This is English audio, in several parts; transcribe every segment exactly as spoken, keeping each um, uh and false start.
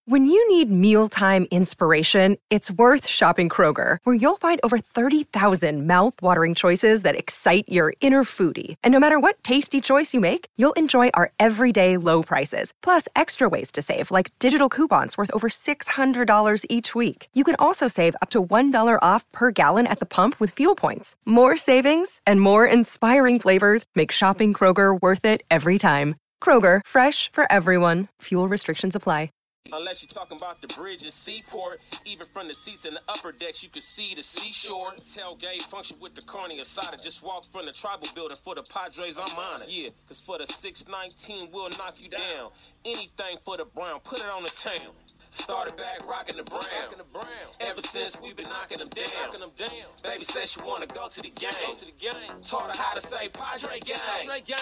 When you need mealtime inspiration, it's worth shopping Kroger, where you'll find over thirty thousand mouth-watering choices that excite your inner foodie. And no matter what tasty choice you make, you'll enjoy our everyday low prices, plus extra ways to save, like digital coupons worth over six hundred dollars each week. You can also save up to one dollar off per gallon at the pump with fuel points. More savings and more inspiring flavors make shopping Kroger worth it every time. Kroger, fresh for everyone. Fuel restrictions apply. Unless you're talking about the bridge and seaport, even from the seats in the upper decks, you can see the seashore. Tailgate function with the carne asada. Just walk from the tribal building for the Padres, I'm on it. Yeah, cause for the six nineteen, we'll knock you down. Anything for the Brown, put it on the town. Started back rocking the Brown. Ever since we've been knocking them down. Baby said she wanna go to the game. Taught her how to say Padre gang.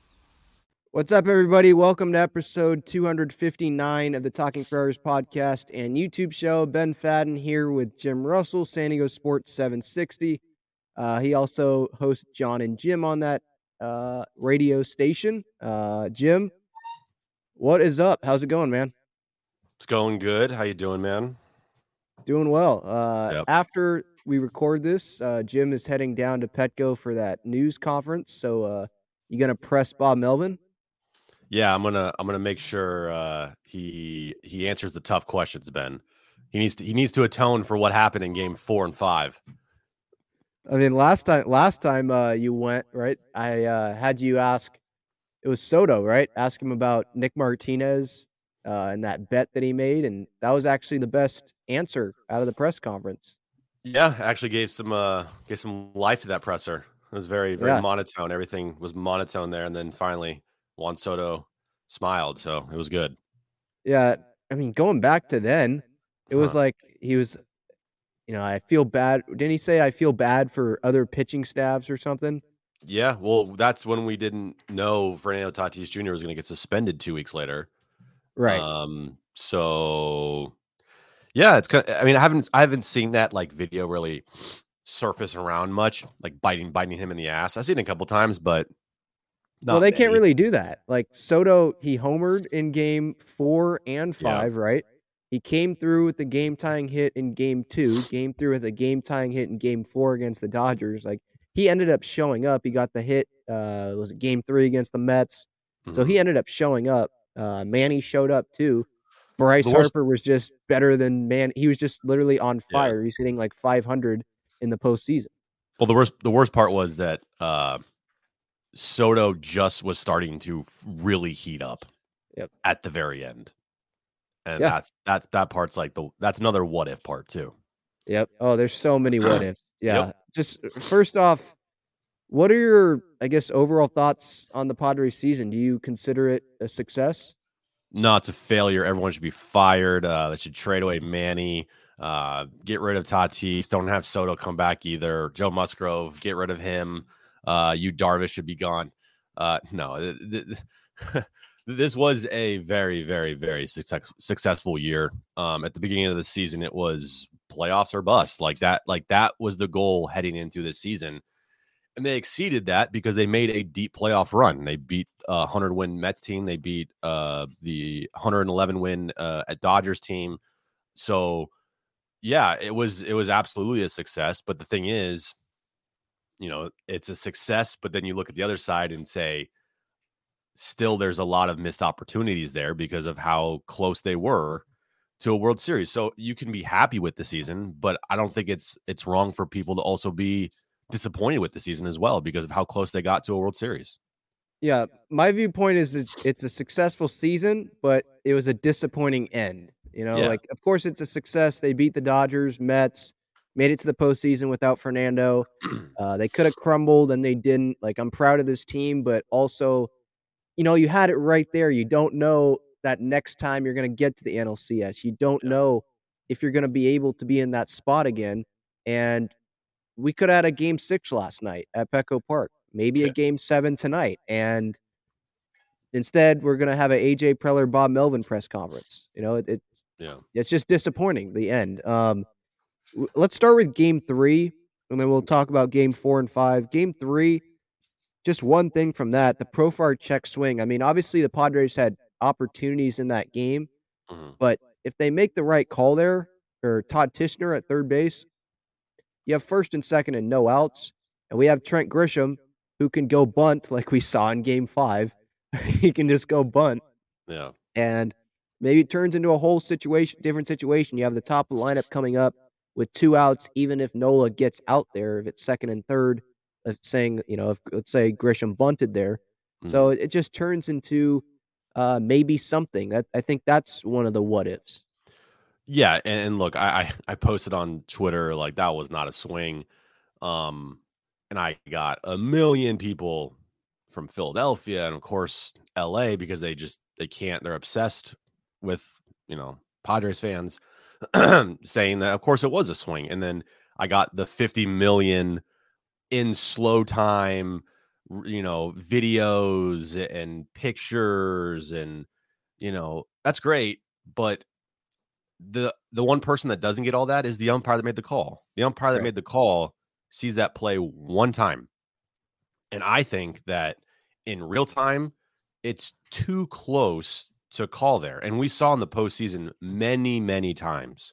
What's up, everybody? Welcome to episode two fifty-nine of the Talking Friars podcast and YouTube show. Ben Fadden here with Jim Russell, San Diego Sports seven sixty. Uh, he also hosts John and Jim on that uh, radio station. Uh, Jim, what is up? How's it going, man? It's going good. How you doing, man? Doing well. Uh, Yep. After we record this, uh, Jim is heading down to Petco for that news conference. So uh, you going to press Bob Melvin? Yeah, I'm gonna I'm gonna make sure uh, he he answers the tough questions, Ben. He needs to he needs to atone for what happened in game four and five. I mean, last time last time uh, you went, right? I uh, had you ask. It was Soto, right? Ask him about Nick Martinez uh, and that bet that he made, and that was actually the best answer out of the press conference. Yeah, actually gave some uh, gave some life to that presser. It was very very Yeah. monotone. Everything was monotone there, and then finally Juan Soto smiled, so it was good. Yeah, I mean, going back to then, it was Huh. like he was, you know, I feel bad. Didn't he say I feel bad for other pitching staffs or something? Yeah, well, that's when we didn't know Fernando Tatis Junior was going to get suspended two weeks later. Right. Um. So, yeah, it's kind. I mean, I haven't I haven't seen that like video really surface around much, like biting biting him in the ass. I've seen it a couple times, but Well, not they can't many. really do that. Like Soto, he homered in game four and Yeah. five, right? He came through with the game tying hit in game two, came through with a game tying hit in game four against the Dodgers. Like he ended up showing up. He got the hit. Uh, was it game three against the Mets? So Mhm. he ended up showing up. Uh, Manny showed up too. Bryce The worst- Harper was just better than Man. He was just literally on Yeah. fire. He's hitting like five hundred in the postseason. Well, the worst the worst part was that uh, Soto just was starting to f- really heat up Yep. at the very end, and Yeah. that's that's that part's like the that's another what if part too. Yep. Oh, there's so many what ifs. Yeah. Just first off, what are your, I guess, overall thoughts on the Padres season? Do you consider it a success? No, it's a failure. Everyone should be fired. Uh, they should trade away Manny. Uh, get rid of Tatis. Don't have Soto come back either. Joe Musgrove, get rid of him. Uh, you Darvish should be gone. Uh, no, th- th- th- this was a very, very, very success- successful year. Um, at the beginning of the season, it was playoffs or bust. Like that. Like that was the goal heading into the season. And they exceeded that because they made a deep playoff run. They beat a one hundred win Mets team. They beat uh, the one hundred eleven win uh, at Dodgers team. So, yeah, it was it was absolutely a success. But the thing is, you know, it's a success. But then you look at the other side and say, still, there's a lot of missed opportunities there because of how close they were to a World Series. So you can be happy with the season, but I don't think it's it's wrong for people to also be disappointed with the season as well because of how close they got to a World Series. Yeah. My viewpoint is it's, it's a successful season, but it was a disappointing end. You know, Yeah. like, of course, it's a success. They beat the Dodgers, Mets, made it to the postseason without Fernando. Uh, they could have crumbled and they didn't. Like, I'm proud of this team, but also, you know, you had it right there. You don't know that next time you're going to get to the N L C S. You don't Yeah. know if you're going to be able to be in that spot again. And we could have had a game six last night at Petco Park, maybe a Yeah. game seven tonight. And instead, we're going to have a A J Preller, Bob Melvin press conference. You know, it, it Yeah. it's just disappointing, the end. Um, w- let's start with game three, and then we'll talk about game four and five. Game three, just one thing from that, the Profar check swing. I mean, obviously the Padres had opportunities in that game, Mm-hmm. But if they make the right call there, or Todd Tishner at third base, you have first and second and no outs. And we have Trent Grisham, who can go bunt like we saw in game five. He can just go bunt. Yeah. And maybe it turns into a whole situation, different situation. You have the top of the lineup coming up with two outs, even if Nola gets out there, if it's second and third, uh, saying, you know, if, let's say Grisham bunted there. Mm-hmm. So it, it just turns into uh, maybe something. That I think that's one of the what ifs. Yeah, and, and look, I, I I posted on Twitter like that was not a swing, um, and I got a million people from Philadelphia and of course L A because they just they can't they're obsessed with you know Padres fans saying that of course it was a swing, and then I got the fifty million in slow time, you know, videos and pictures, and you know that's great, but the the one person that doesn't get all that is the umpire that made the call. The umpire that Right. made the call sees that play one time. And I think that in real time, it's too close to call there. And we saw in the postseason many, many times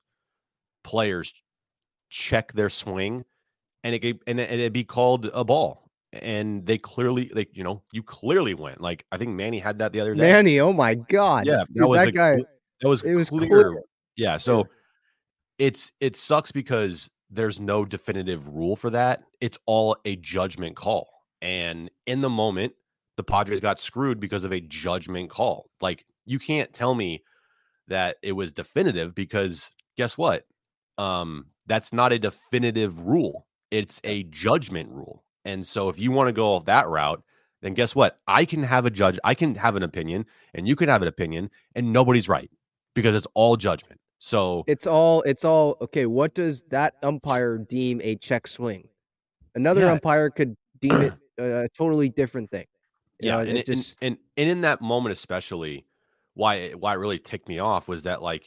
players check their swing and it and it'd be called a ball. And they clearly, like, you know, you clearly went. Like, I think Manny had that the other day. Manny, oh my God. Yeah, that Dude, was that a, guy. that was It was clear. clear. Yeah, so it's it sucks because there's no definitive rule for that. It's all a judgment call. And in the moment, the Padres got screwed because of a judgment call. Like, you can't tell me that it was definitive because guess what? Um, that's not a definitive rule. It's a judgment rule. And so if you want to go that route, then guess what? I can have a judge, I can have an opinion, and you can have an opinion, and nobody's right because it's all judgment. So It's all it's all okay. What does that umpire deem a check swing? Another Yeah. umpire could deem it a totally different thing. You yeah, know, and, it it, just and, and and in that moment especially, why it, why it really ticked me off was that, like,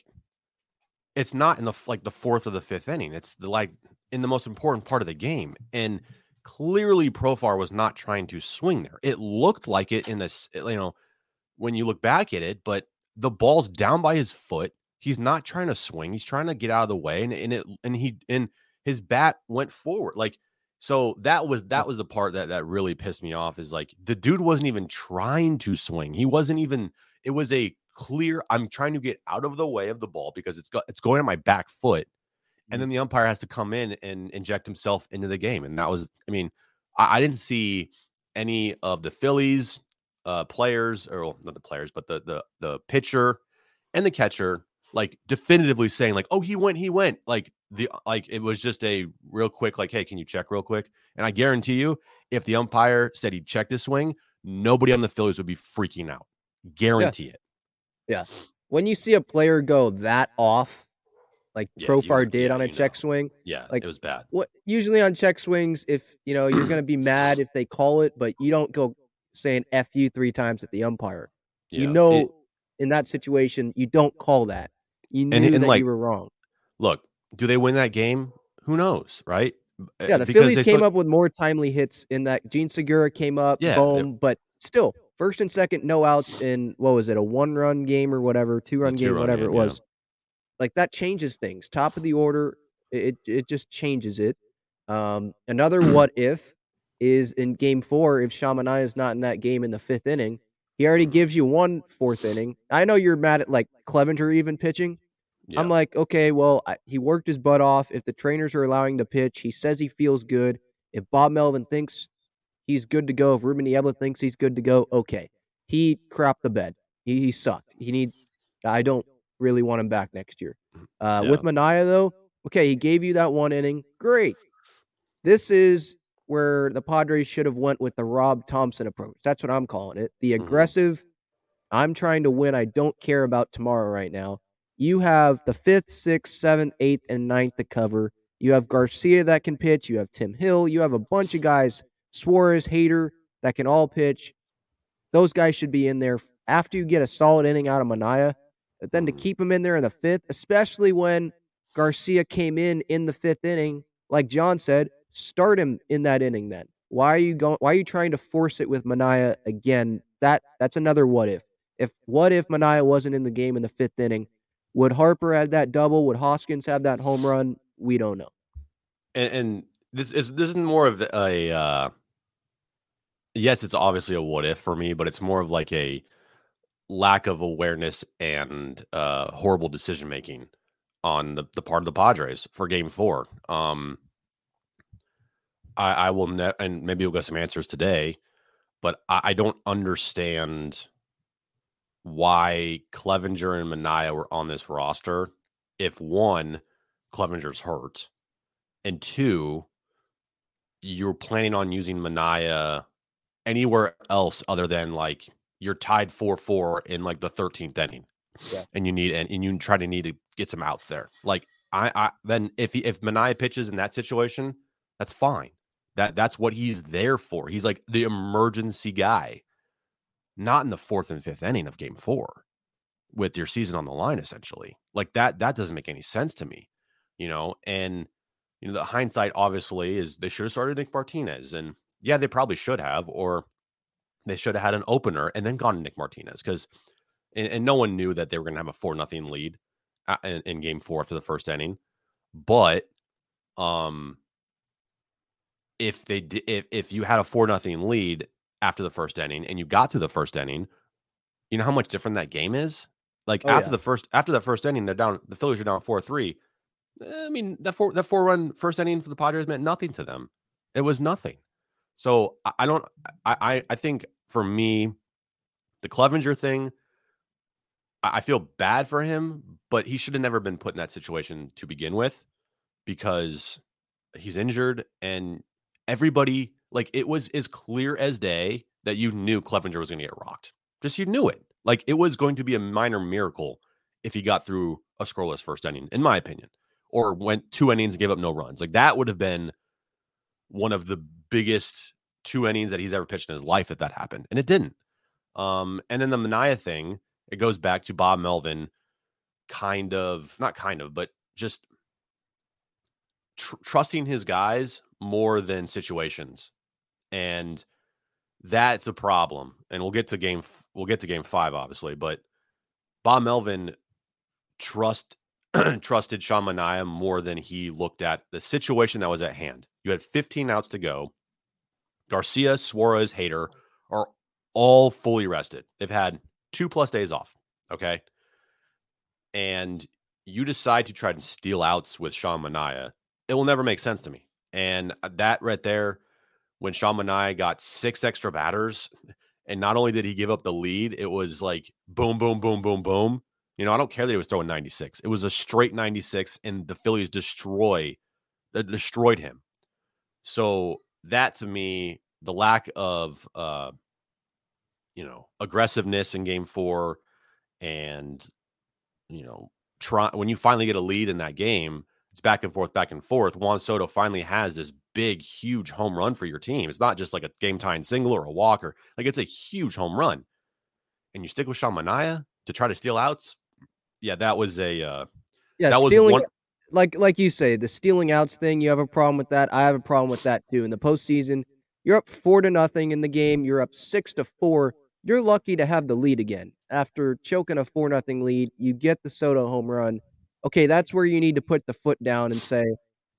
it's not in the like the fourth or the fifth inning. It's the like in the most important part of the game, and clearly Profar was not trying to swing there. It looked like it in this, you know, when you look back at it, but the ball's down by his foot. He's not trying to swing. He's trying to get out of the way, and, and it and he and his bat went forward. Like, so that was that was the part that that really pissed me off. Is like the dude wasn't even trying to swing. He wasn't even. It was a clear. I'm trying to get out of the way of the ball because it's got it's going on my back foot, and then the umpire has to come in and inject himself into the game. And that was, I mean, I, I didn't see any of the Phillies uh, players, or well, not the players, but the the the pitcher and the catcher, like, definitively saying like, oh, he went, he went. Like the like it was just a real quick, like, hey, can you check real quick? And I guarantee you, if the umpire said he checked his swing, nobody on the Phillies would be freaking out. Guarantee yeah. it. Yeah. When you see a player go that off, like Yeah, Profar you- did yeah, on a you check know. swing, Yeah, like it was bad. what usually on check swings, if you know you're gonna be mad if they call it, but you don't go saying F you three times at the umpire. Yeah, You know, it- in that situation, you don't call that. You knew And- and, that like, you were wrong. Look, do they win that game? Who knows, right? Yeah, Uh, the because Phillies they came still- up with more timely hits in that. Gene Segura came up, Yeah, boom, but still, first and second, no outs in, what was it, a one-run game or whatever, two-run A game, two-run whatever game, it yeah. was. Like, that changes things. Top of the order, it it just changes it. Um, another what if is in game four, if Shamanai is not in that game in the fifth inning, he already gives you one fourth inning. I know you're mad at, like, Clevenger even pitching. Yeah. I'm like, okay, well, I, he worked his butt off. If the trainers are allowing to pitch, he says he feels good. If Bob Melvin thinks he's good to go, if Ruben Niebla thinks he's good to go, okay. He crapped the bed. He, he sucked. He need. I don't really want him back next year. Uh, Yeah. With Manaea, though, okay, he gave you that one inning. Great. This is where the Padres should have went with the Rob Thompson approach. That's what I'm calling it. The Mhm. aggressive, I'm trying to win. I don't care about tomorrow right now. You have the fifth, sixth, seventh, eighth, and ninth to cover. You have Garcia that can pitch. You have Tim Hill. You have a bunch of guys, Suarez, Hader, that can all pitch. Those guys should be in there after you get a solid inning out of Manaea. But then to Mhm. keep him in there in the fifth, especially when Garcia came in in the fifth inning, like John said, start him in that inning then. Why are you going? Why are you trying to force it with Manaea again? That that's another what if. If what if Manaea wasn't in the game in the fifth inning, Would Harper have that double? Would Hoskins have that home run? We don't know. And, and this is this is more of a uh, yes, it's obviously a what if for me, but it's more of like a lack of awareness and uh, horrible decision making on the, the part of the Padres for Game Four. Um, I, I will, ne- and maybe we'll get some answers today, but I, I don't understand why Clevenger and Manaea were on this roster if one, Clevenger's hurt, and two, you're planning on using Manaea anywhere else other than like you're tied four four in like the thirteenth inning. Yeah. And you need and, and you try to need to get some outs there. Like I, I then if he, if Manaea pitches in that situation, that's fine. That that's what he's there for. He's like the emergency guy. Not in the fourth and fifth inning of Game Four, with your season on the line, essentially. Like that, that doesn't make any sense to me, you know. And you know, the hindsight obviously is they should have started Nick Martinez, and yeah, they probably should have, or they should have had an opener and then gone to Nick Martinez because, and, and no one knew that they were going to have a four nothing lead in, in Game Four after the first inning. But um, if they did, if if you had a four nothing lead after the first inning and you got through the first inning, you know how much different that game is? Like oh, after yeah. the first after that first inning, they're down, the Phillies are down four three. I mean, that four that four run first inning for the Padres meant nothing to them. It was nothing. So I, I don't I I think for me, the Clevenger thing, I, I feel bad for him, but he should have never been put in that situation to begin with because he's injured and everybody, like, it was as clear as day that you knew Clevenger was going to get rocked. Just you knew it. Like, it was going to be a minor miracle if he got through a scoreless first inning, in my opinion, or went two innings and gave up no runs. Like, that would have been one of the biggest two innings that he's ever pitched in his life if that happened, and it didn't. Um, and then the Manaea thing, it goes back to Bob Melvin kind of, not kind of, but just tr- trusting his guys more than situations. And that's a problem. And we'll get to game, we'll get to game five, obviously, but Bob Melvin trust trusted Sean Manaea more than he looked at the situation that was at hand. You had fifteen outs to go. Garcia, Suarez, Hader are all fully rested. They've had two plus days off. Okay. And you decide to try to steal outs with Sean Manaea. It will never make sense to me. And that right there, when Sean Manaea got six extra batters, and not only did he give up the lead, it was like boom, boom, boom, boom, boom. You know, I don't care that he was throwing ninety-six. It was a straight ninety-six, and the Phillies destroy, uh, destroyed him. So that, to me, the lack of, uh, you know, aggressiveness in game four, and, you know, try, when you finally get a lead in that game, it's back and forth, back and forth. Juan Soto finally has this big, huge home run for your team. It's not just like a game-tying single or a walk, or like, it's a huge home run. And you stick with Sean Manaea to try to steal outs. Yeah, that was a uh, yeah. That stealing, was one. like like you say, the stealing outs thing. You have a problem with that. I have a problem with that too. In the postseason, you're up four to nothing in the game. You're up six to four. You're lucky to have the lead again after choking a four nothing lead. You get the Soto home run. Okay, that's where you need to put the foot down and say,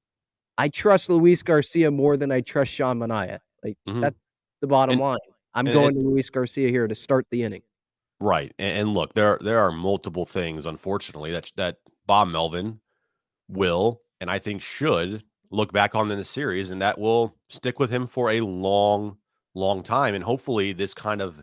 I trust Luis Garcia more than I trust Sean Manaea. Like mm-hmm. That's the bottom and, line. I'm and, going and, to Luis Garcia here to start the inning. Right. And, and look, there there are multiple things, unfortunately, that that Bob Melvin will, and I think should, look back on in the series, and that will stick with him for a long, long time. And hopefully this kind of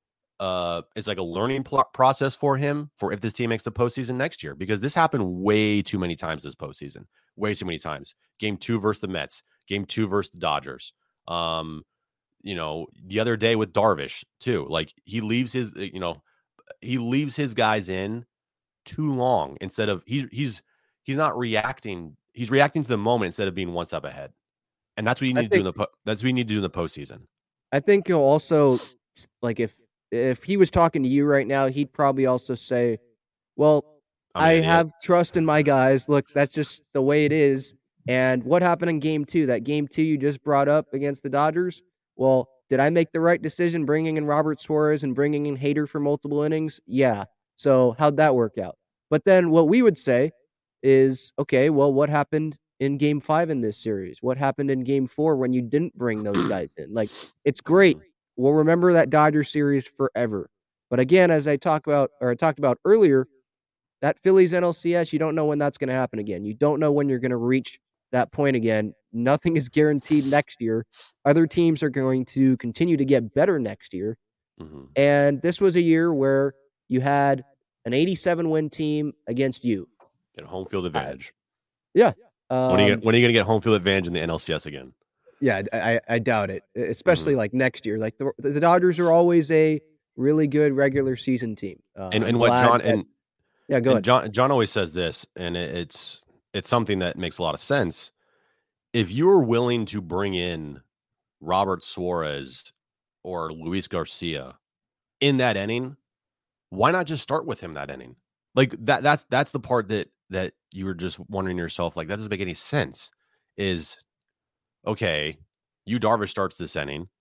uh, is like a learning pl- process for him for if this team makes the postseason next year, because this happened way too many times this postseason, way too many times. Game two versus the Mets, game two versus the Dodgers. Um, you know, the other day with Darvish too, like he leaves his, you know, he leaves his guys in too long instead of he's, he's, he's not reacting. He's reacting to the moment instead of being one step ahead. And that's what you need I to think, do in the, that's what you need to do in the postseason. I think he'll also, like, if, if he was talking to you right now, he'd probably also say, well, I have trust in my guys. Look, that's just the way it is. And what happened in game two, that game two you just brought up against the Dodgers? Well, did I make the right decision bringing in Robert Suarez and bringing in Hader for multiple innings? Yeah. So how'd that work out? But then what we would say is, okay, well, what happened in game five in this series? What happened in game four when you didn't bring those guys in? Like, it's great. We'll remember that Dodger series forever. But again, as I talk about, or I talked about earlier, that Phillies N L C S, you don't know when that's going to happen again. You don't know when you're going to reach that point again. Nothing is guaranteed next year. Other teams are going to continue to get better next year. Mm-hmm. And this was a year where you had an eighty-seven win team against you. Get home field advantage. Uh, yeah. Um, when are you gonna, when are you going to get home field advantage in the N L C S again? Yeah, I, I doubt it, especially mm-hmm. like next year. Like the, the Dodgers are always a really good regular season team. Uh, and and what John that, and yeah, go and ahead. John John always says this, and it, it's it's something that makes a lot of sense. If you're willing to bring in Robert Suarez or Luis Garcia in that inning, why not just start with him that inning? Like that that's that's the part that that you were just wondering yourself, like that doesn't make any sense. Is okay, you Darvish starts this inning,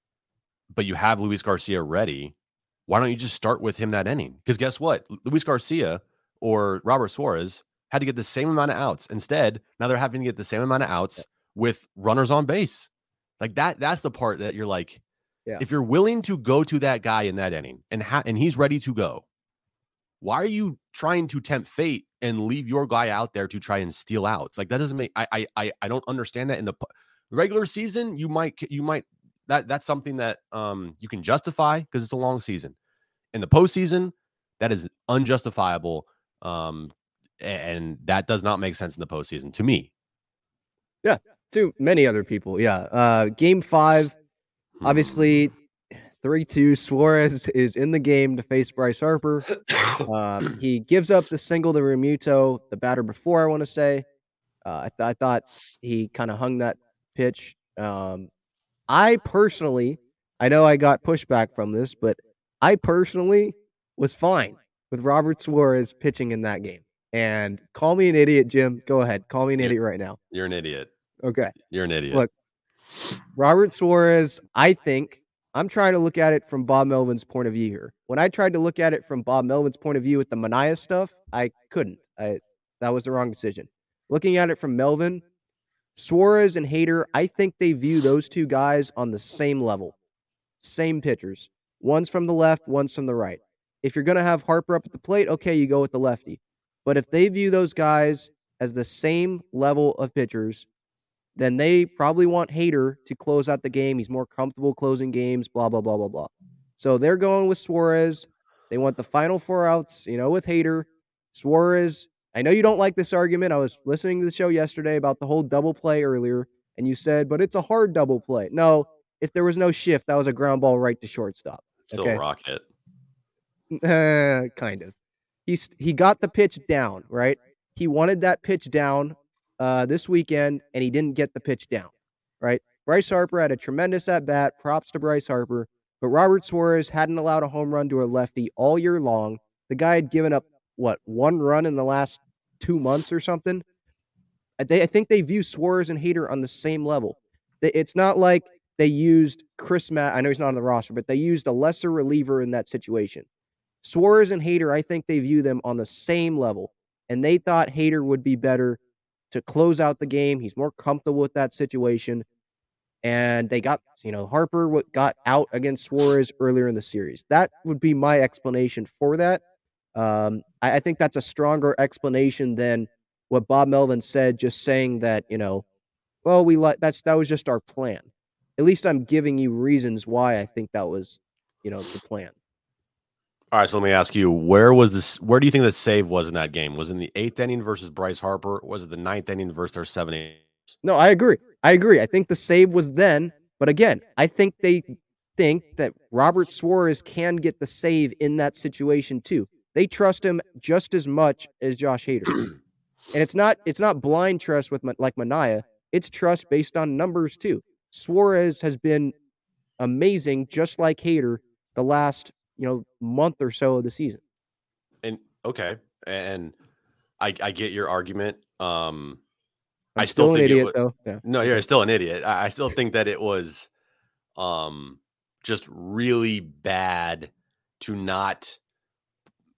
but you have Luis Garcia ready. Why don't you just start with him that inning? Because guess what? Luis Garcia or Robert Suarez had to get the same amount of outs. Instead, now they're having to get the same amount of outs with runners on base. Like that, that's the part that you're like, yeah. If you're willing to go to that guy in that inning and ha- and he's ready to go, why are you trying to tempt fate and leave your guy out there to try and steal outs? Like that doesn't make, I I I don't understand that. In the regular season, you might, you might, that that's something that um you can justify because it's a long season. In the postseason, that is unjustifiable. Um, and that does not make sense in the postseason to me. Yeah, to many other people. Yeah. Uh, game five, obviously, three two. Suarez is in the game to face Bryce Harper. Um, he gives up the single to Realmuto, the batter before, I want to say. Uh, I, th- I thought he kind of hung that pitch. Um, I personally, I know I got pushback from this, but I personally was fine with Robert Suarez pitching in that game. And call me an idiot, Jim. Go ahead. Call me an you're, idiot right now. You're an idiot. Okay. You're an idiot. Look, Robert Suarez, I think, I'm trying to look at it from Bob Melvin's point of view here. When I tried to look at it from Bob Melvin's point of view with the Manaea stuff, I couldn't. I That was the wrong decision. Looking at it from Melvin, Suarez and Hader, I think they view those two guys on the same level. Same pitchers. One's from the left, one's from the right. If you're going to have Harper up at the plate, okay, you go with the lefty. But if they view those guys as the same level of pitchers, then they probably want Hader to close out the game. He's more comfortable closing games, blah, blah, blah, blah, blah. So they're going with Suarez. They want the final four outs, you know, with Hader. Suarez, I know you don't like this argument. I was listening to the show yesterday about the whole double play earlier, and you said, but it's a hard double play. No, if there was no shift, that was a ground ball right to shortstop. Still okay? rocket. Uh, kind of. He's, he got the pitch down, right? He wanted that pitch down uh, this weekend, and he didn't get the pitch down, right? Bryce Harper had a tremendous at-bat. Props to Bryce Harper. But Robert Suarez hadn't allowed a home run to a lefty all year long. The guy had given up, what, one run in the last two months or something? They, I think they view Suarez and Hader on the same level. It's not like they used Chris Matt. I know he's not on the roster, but they used a lesser reliever in that situation. Suarez and Hader, I think they view them on the same level. And they thought Hader would be better to close out the game. He's more comfortable with that situation. And they got, you know, Harper got out against Suarez earlier in the series. That would be my explanation for that. Um, I, I think that's a stronger explanation than what Bob Melvin said, just saying that, you know, well, we like that's that was just our plan. At least I'm giving you reasons why I think that was, you know, the plan. All right, so let me ask you, where was this? Where do you think the save was in that game? Was it in the eighth inning versus Bryce Harper? Was it the ninth inning versus their seventh inning? No, I agree. I agree. I think the save was then, but again, I think they think that Robert Suarez can get the save in that situation too. They trust him just as much as Josh Hader, and it's not it's not blind trust with like Manaea. It's trust based on numbers too. Suarez has been amazing, just like Hader, the last you know month or so of the season. And okay, and I I get your argument. Um, I'm I still, still an think idiot, was, though. Yeah. No, you're still an idiot. I, I still think that it was, um, just really bad to not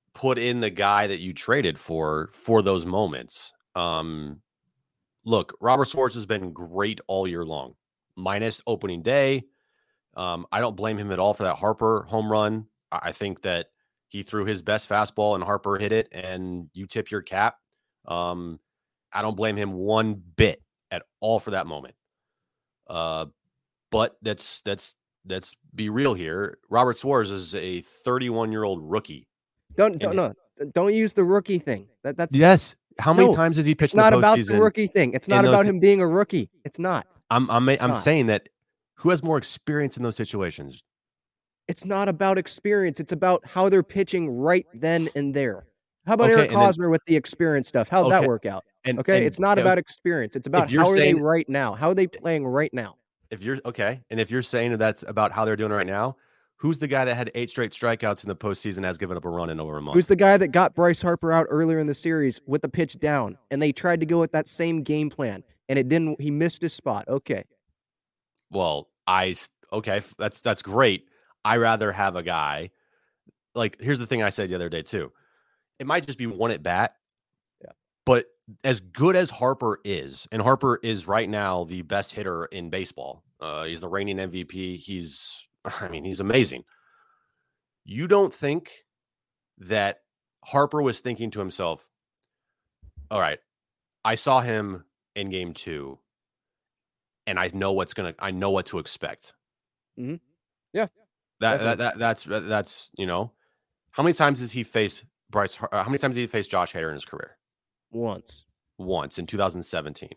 put in the guy that you traded for for those moments. Um, look, Robert Suarez has been great all year long, minus opening day. Um, I don't blame him at all for that Harper home run. I think that he threw his best fastball and Harper hit it, and you tip your cap. Um, I don't blame him one bit at all for that moment. Uh, but that's that's let's be real here. Robert Suarez is a thirty-one-year-old rookie. Don't don't no, don't use the rookie thing. That that's yes. How many no, times has he pitched? It's not in the about the rookie thing. It's not about those, him being a rookie. It's not. I'm I'm it's I'm not. saying that who has more experience in those situations? It's not about experience. It's about how they're pitching right then and there. How about okay, Eric Hosmer then, with the experience stuff? How'd okay, that work out? And, okay, and, it's not and, about experience. It's about how are saying, they right now? How are they playing right now? If you're okay, and if you're saying that that's about how they're doing right now, who's the guy that had eight straight strikeouts in the postseason has given up a run in over a month? Who's the guy that got Bryce Harper out earlier in the series with the pitch down, and they tried to go with that same game plan, and it didn't. He missed his spot. Okay. Well, I okay, that's that's great. I rather have a guy. Like, here's the thing I said the other day too. It might just be one at bat. Yeah. But as good as Harper is, and Harper is right now the best hitter in baseball. Uh, he's the reigning M V P. He's, I mean, he's amazing. You don't think that Harper was thinking to himself, all right, I saw him in game two, and I know what's going to, I know what to expect. Mm-hmm. Yeah. That, that, that, that's, that's, you know, how many times has he faced Bryce? Uh, how many times did he face Josh Hader in his career? Once. Once in two thousand seventeen.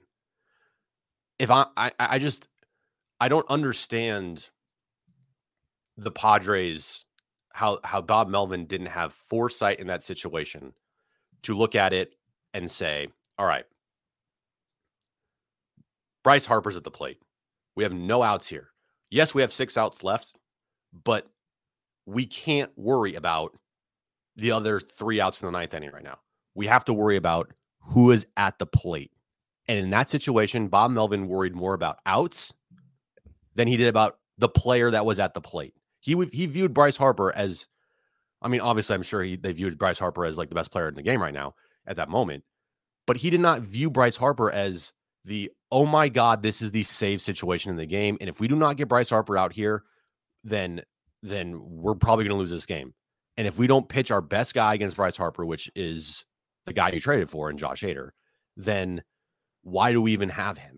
If I, I, I just, I don't understand the Padres, how, how Bob Melvin didn't have foresight in that situation to look at it and say, all right, Bryce Harper's at the plate. We have no outs here. Yes, we have six outs left, but we can't worry about the other three outs in the ninth inning right now. We have to worry about who is at the plate. And in that situation, Bob Melvin worried more about outs than he did about the player that was at the plate. He he viewed Bryce Harper as, I mean, obviously, I'm sure he, they viewed Bryce Harper as like the best player in the game right now at that moment. But he did not view Bryce Harper as the, oh my God, this is the save situation in the game. And if we do not get Bryce Harper out here, then then we're probably going to lose this game. And if we don't pitch our best guy against Bryce Harper, which is the guy you traded for in Josh Hader, then why do we even have him?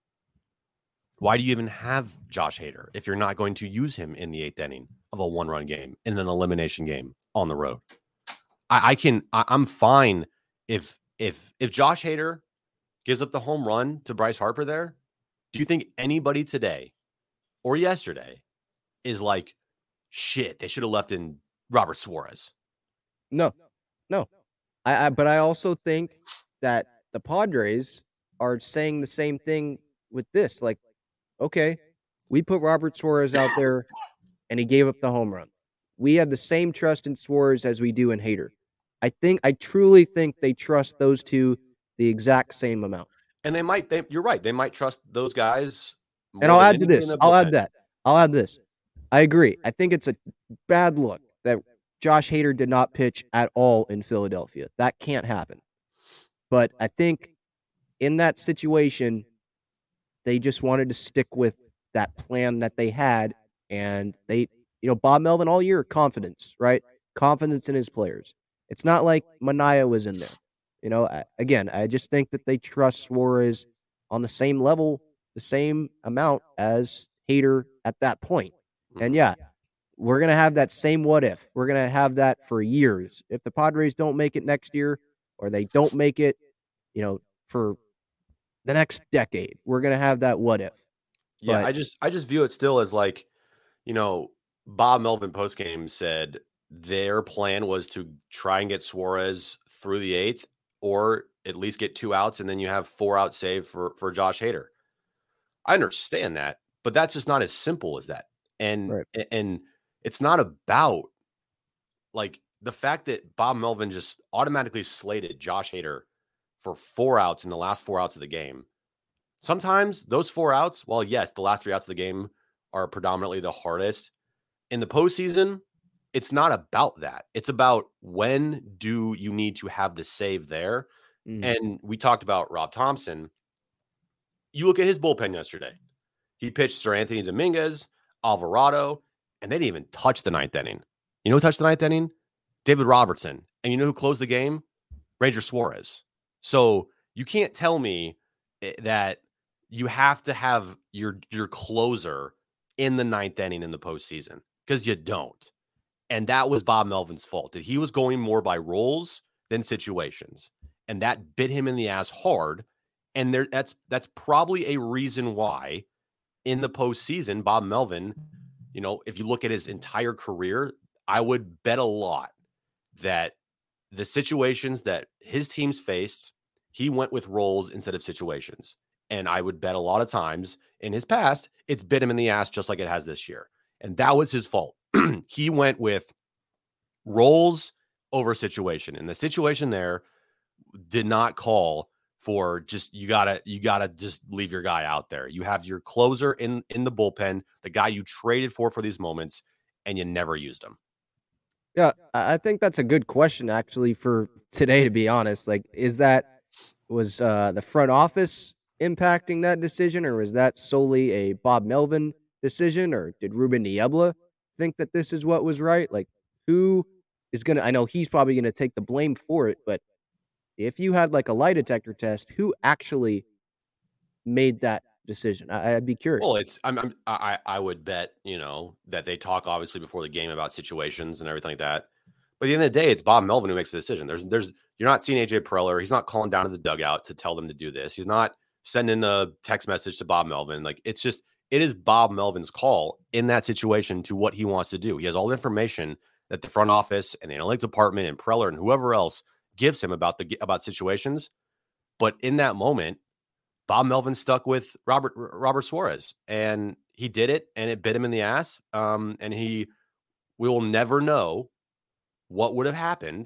Why do you even have Josh Hader if you're not going to use him in the eighth inning of a one-run game, in an elimination game on the road? I, I can, I, I'm fine if if if Josh Hader gives up the home run to Bryce Harper there. Do you think anybody today or yesterday is like, shit, they should have left in Robert Suarez? No, no. I, I but I also think that the Padres are saying the same thing with this. Like, okay, we put Robert Suarez out there and he gave up the home run. We have the same trust in Suarez as we do in Hader. I think, I truly think they trust those two the exact same amount. And they might, they, you're right. They might trust those guys. And I'll add to this. I'll add that. I'll add this. I agree. I think it's a bad look that Josh Hader did not pitch at all in Philadelphia. That can't happen. But I think in that situation, they just wanted to stick with that plan that they had. And they, you know, Bob Melvin all year, confidence, right? Confidence in his players. It's not like Manaea was in there. You know, I, again, I just think that they trust Suarez on the same level, the same amount as Hader at that point. And yeah, we're going to have that same what if. We're going to have that for years. If the Padres don't make it next year or they don't make it, you know, for the next decade, we're going to have that what if. Yeah, but, I just I just view it still as like, you know, Bob Melvin postgame said their plan was to try and get Suarez through the eighth or at least get two outs, and then you have four out save for, for Josh Hader. I understand that, but that's just not as simple as that. And right. and it's not about like the fact that Bob Melvin just automatically slated Josh Hader for four outs in the last four outs of the game. Sometimes those four outs, well, yes, the last three outs of the game are predominantly the hardest. In the postseason, it's not about that. It's about when do you need to have the save there. Mm. And we talked about Rob Thompson. You look at his bullpen yesterday. He pitched Sir Anthony Dominguez, Alvarado, and they didn't even touch the ninth inning. You know who touched the ninth inning? David Robertson. And you know who closed the game? Ranger Suarez. So you can't tell me that you have to have your, your closer in the ninth inning in the postseason, because you don't. And that was Bob Melvin's fault, that he was going more by roles than situations. And that bit him in the ass hard. And there, that's that's probably a reason why in the postseason, Bob Melvin, you know, if you look at his entire career, I would bet a lot that the situations that his teams faced, he went with roles instead of situations. And I would bet a lot of times in his past, it's bit him in the ass just like it has this year. And that was his fault. He went with roles over situation. And the situation there did not call for just, you gotta, you gotta just leave your guy out there. You have your closer in, in the bullpen, the guy you traded for, for these moments, and you never used him. Yeah. I think that's a good question actually for today, to be honest. Like, is that, was uh, the front office impacting that decision, or was that solely a Bob Melvin decision, or did Ruben Niebla think that this is what was right? Like, who is going to, I know he's probably going to take the blame for it, but if you had like a lie detector test, who actually made that decision? I, I'd be curious. Well, it's, I'm, I'm, I, I would bet, you know, that they talk obviously before the game about situations and everything like that. But at the end of the day, it's Bob Melvin who makes the decision. There's, there's, you're not seeing A J Preller. He's not calling down to the dugout to tell them to do this. He's not sending a text message to Bob Melvin. Like, it's just, it is Bob Melvin's call in that situation to what he wants to do. He has all the information that the front office and the analytics department and Preller and whoever else gives him about the about situations. But in that moment, Bob Melvin stuck with Robert Robert Suarez, and he did it, and it bit him in the ass. Um, and he, we will never know what would have happened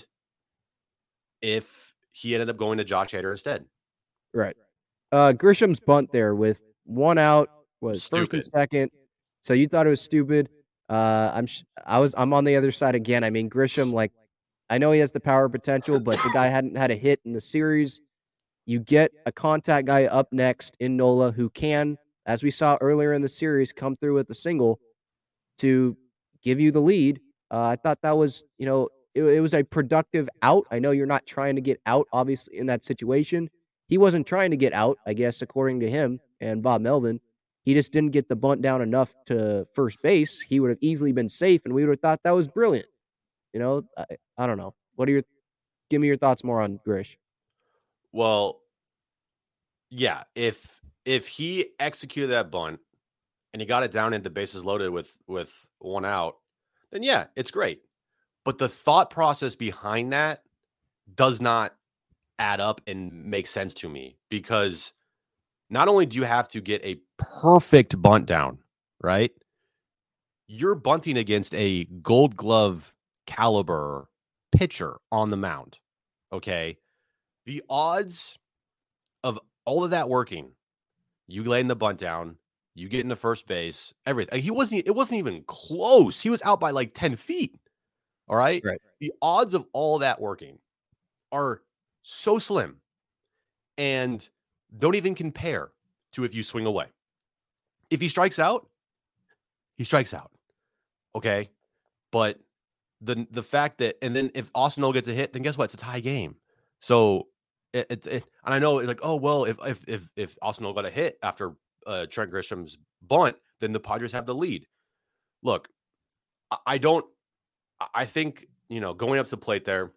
if he ended up going to Josh Hader instead. Right. Uh, Grisham's bunt there with one out was Stupid. First and second. So you thought it was stupid. Uh, I'm sh- I was I'm on the other side again. I mean, Grisham, like, I know he has the power potential, but the guy hadn't had a hit in the series. You get a contact guy up next in Nola who can, as we saw earlier in the series, come through with a single to give you the lead. Uh, I thought that was, you know, it, it was a productive out. I know you're not trying to get out, obviously, in that situation. He wasn't trying to get out, I guess, according to him and Bob Melvin. He just didn't get the bunt down enough to first base. He would have easily been safe, and we would have thought that was brilliant. You know, I, I don't know. What are your, give me your thoughts more on Grish. Well, yeah, if if he executed that bunt and he got it down and the bases loaded with with one out, then yeah, it's great. But the thought process behind that does not add up and make sense to me, because not only do you have to get a perfect bunt down, right? You're bunting against a Gold Glove caliber pitcher on the mound. Okay. The odds of all of that working, you laying the bunt down, you getting to first base, everything. He wasn't, it wasn't even close. He was out by like ten feet. All right. Right. The odds of all that working are so slim and don't even compare to if you swing away. If he strikes out, he strikes out. Okay. But the the fact that, and then if Austin Nola gets a hit, then guess what? It's a tie game. So it, it, it and I know it's like, oh, well, if if if, if Austin Nola got a hit after uh, Trent Grisham's bunt, then the Padres have the lead. Look, I, I don't, I think, you know, going up to the plate there,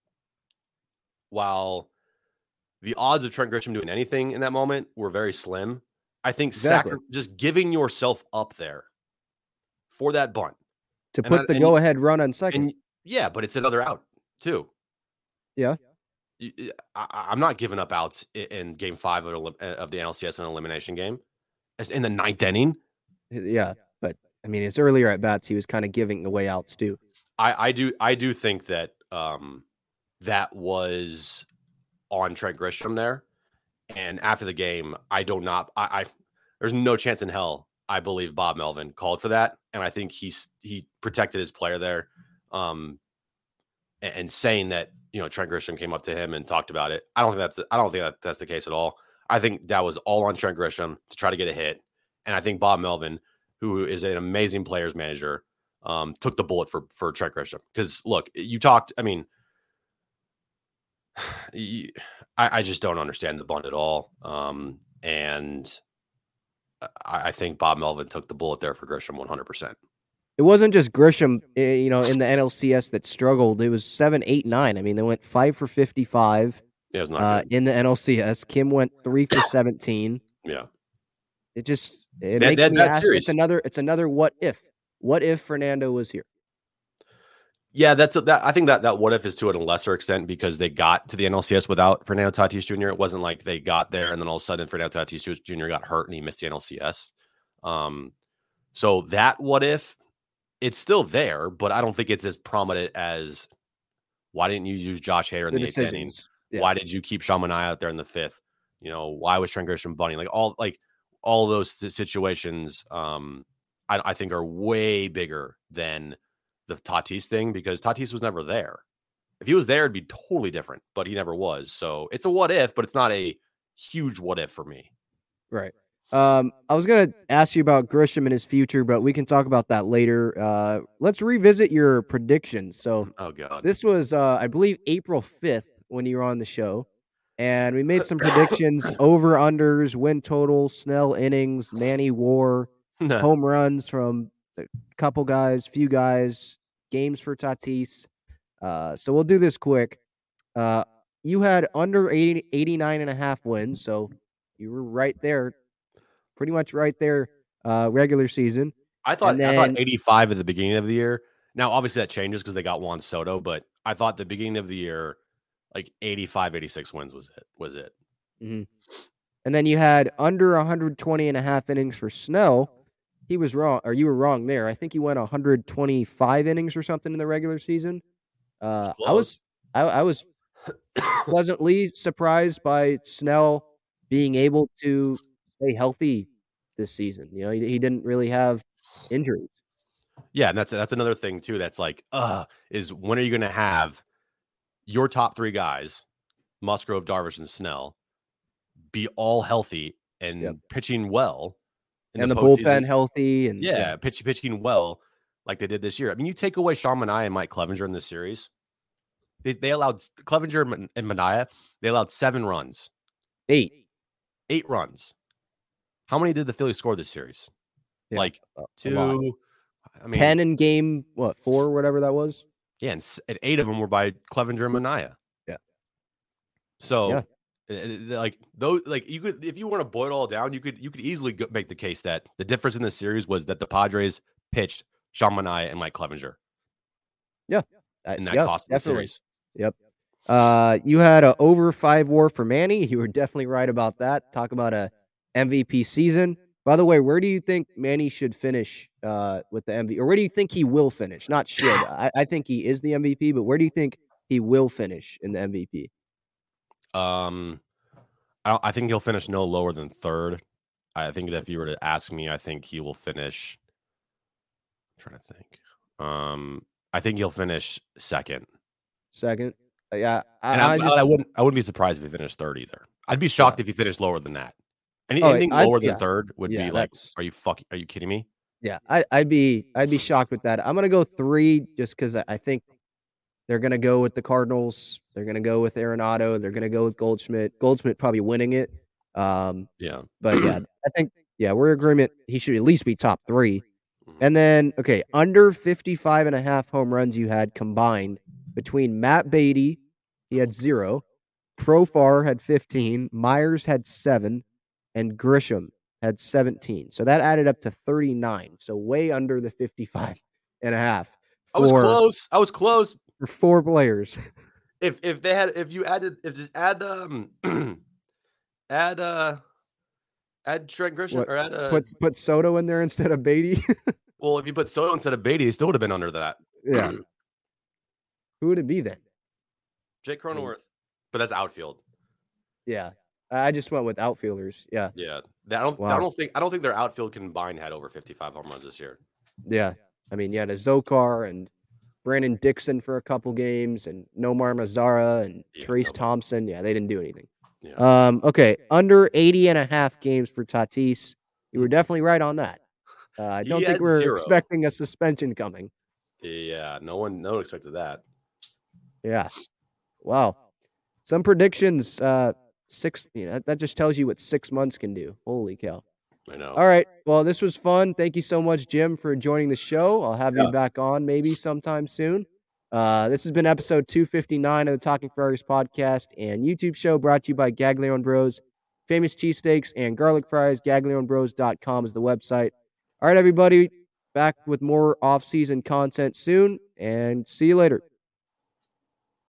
while the odds of Trent Grisham doing anything in that moment were very slim, I think Exactly. sacri- just giving yourself up there for that bunt To And put I- the and- go-ahead run on second. and yeah, but it's another out too. Yeah. You- you- I, I'm not giving up outs i- in Game Five of, elim- of the N L C S and elimination game. It's in the ninth inning. Yeah. But, I mean, his earlier at-bats, he was kind of giving away outs too. I, I do I do think that um, that was on Trent Grisham there. And after the game, I do not I, I there's no chance in hell I believe Bob Melvin called for that. And I think he's he protected his player there um, and, and saying that, you know, Trent Grisham came up to him and talked about it. I don't think that's, I don't think that that's the case at all. I think that was all on Trent Grisham to try to get a hit. And I think Bob Melvin, who is an amazing players manager, um, took the bullet for, for Trent Grisham. Because, look, you talked, I mean, you, I, I just don't understand the bunt at all. Um, and I, I think Bob Melvin took the bullet there for Grisham one hundred percent. It wasn't just Grisham, you know, in the N L C S that struggled. It was seven, eight, nine. I mean, they went five for fifty-five yeah, it was not uh, good. in the N L C S. Kim went three for seventeen. Yeah. It just it that, makes that, me that ask. series. It's another. It's another. What if? What if Fernando was here? Yeah, that's a, that. I think that that what if is to a lesser extent because they got to the N L C S without Fernando Tatis Junior It wasn't like they got there and then all of a sudden Fernando Tatis Junior got hurt and he missed the N L C S. Um, so that what if it's still there, but I don't think it's as prominent as why didn't you use Josh Hader in the, the eighth inning? Yeah. Why did you keep Sean Manaea out there in the fifth? You know, why was Trent Grisham bunting? Like all like all those situations, um, I, I think are way bigger than the Tatis thing because Tatis was never there. If he was there, it'd be totally different, but he never was. So it's a what if, but it's not a huge what if for me. Right. Um, I was going to ask you about Grisham and his future, but we can talk about that later. Uh, let's revisit your predictions. So oh God, this was, uh, I believe, April fifth when you were on the show, and we made some predictions, over unders, win total, Snell innings, Manny WAR, home runs from a couple guys, few guys, games for Tatis. Uh, so we'll do this quick. Uh, you had under eighty, eighty-nine and a half wins, so you were right there. Pretty much right there, uh, regular season. I thought then, I thought eighty-five at the beginning of the year. Now, obviously, that changes because they got Juan Soto, but I thought the beginning of the year, like eighty-five, eighty-six wins was it. Was it? Mm-hmm. And then you had under one twenty and a half innings for Snell. He was wrong, or you were wrong there. I think he went one twenty-five innings or something in the regular season. Uh, I was, I, I was pleasantly surprised by Snell being able to stay healthy this season. You know, he, he didn't really have injuries. Yeah, and that's that's another thing too. That's like, uh, is when are you going to have your top three guys, Musgrove, Darvish, and Snell, be all healthy and yep. pitching well, in and the, the bullpen healthy, and yeah, yeah. Pitch, pitching well like they did this year. I mean, you take away Sean Manaea and Mike Clevinger in this series, they they allowed Clevinger and Manaea. They allowed seven runs, eight, eight runs. How many did the Phillies score this series? Yeah, like two, I mean, ten in game, what, four, whatever that was? Yeah, and, and eight of them were by Clevinger and Manaea. Yeah. So, yeah. like those, like you could, if you want to boil it all down, you could, you could easily go, make the case that the difference in this series was that the Padres pitched Sean Manaea and Mike Clevinger. Yeah, and that yeah, cost the series. Yep. Uh, you had a over five WAR for Manny. You were definitely right about that. Talk about a M V P season. By the way, where do you think Manny should finish uh, with the M V P? Or where do you think he will finish? Not should. I, I think he is the M V P, but where do you think he will finish in the M V P? Um, I, I think he'll finish no lower than third. I think that if you were to ask me, I think he will finish. I'm trying to think. Um, I think he'll finish second. Second, yeah. I, and I, I, just, I wouldn't. I wouldn't be surprised if he finished third either. I'd be shocked yeah. if he finished lower than that. Any, oh, anything I'd, lower than yeah. third would yeah, be like, are you fucking? Are you kidding me? Yeah, I, I'd be. I'd be shocked with that. I'm gonna go three just because I think they're gonna go with the Cardinals. They're gonna go with Arenado. They're gonna go with Goldschmidt. Goldschmidt probably winning it. Um, yeah, but yeah, I think yeah we're in agreement. He should at least be top three. And then, okay, under fifty-five and a half home runs you had combined between Matt Beatty, he had zero, Profar had fifteen, Myers had seven, and Grisham had seventeen. So that added up to thirty-nine. So way under the fifty-five and a half. I was close. I was close. For four players. If if they had, if you added, if just add, um, add, uh, add Trent Grisham what, or add, uh, put, put Soto in there instead of Beatty. Well, if you put Soto instead of Beatty, he still would have been under that. Yeah. Who would it be then? Jake Cronenworth. But that's outfield. Yeah. I just went with outfielders. Yeah. Yeah. I don't wow. I don't think I don't think their outfield combined had over fifty-five home runs this year. Yeah. I mean, yeah, the Zokar and Brandon Dixon for a couple games and Nomar Mazara and Yeah, Trace nobody. Thompson. Yeah, they didn't do anything. Yeah. Um, okay, under eighty and a half games for Tatis. You were definitely right on that. Uh, I don't He think had we're zero. expecting a suspension coming. Yeah, no one, no one expected that. Yeah. Wow. Some predictions, uh, six, you know, that, that just tells you what six months can do. Holy cow. I know. All right. Well, this was fun. Thank you so much, Jim, for joining the show. I'll have Yeah. you back on maybe sometime soon. Uh, this has been episode two fifty-nine of the Talking Friars podcast and YouTube show brought to you by Gaglione Bros. Famous cheesesteaks and garlic fries. Gaglione Bros dot com is the website. All right, everybody. Back with more off-season content soon, and see you later.